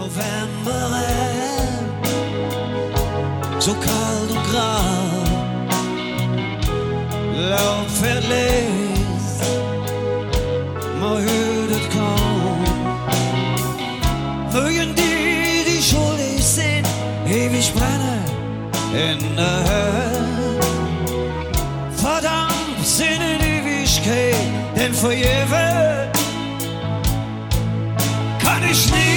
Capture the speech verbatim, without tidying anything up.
November so kalt und grau, Laub verlässt, man hört es kaum. Mögen die, die schuldig sind, ewig brennen in der Hölle. Verdammt sind in Ewigkeit, denn für ewig kann ich nicht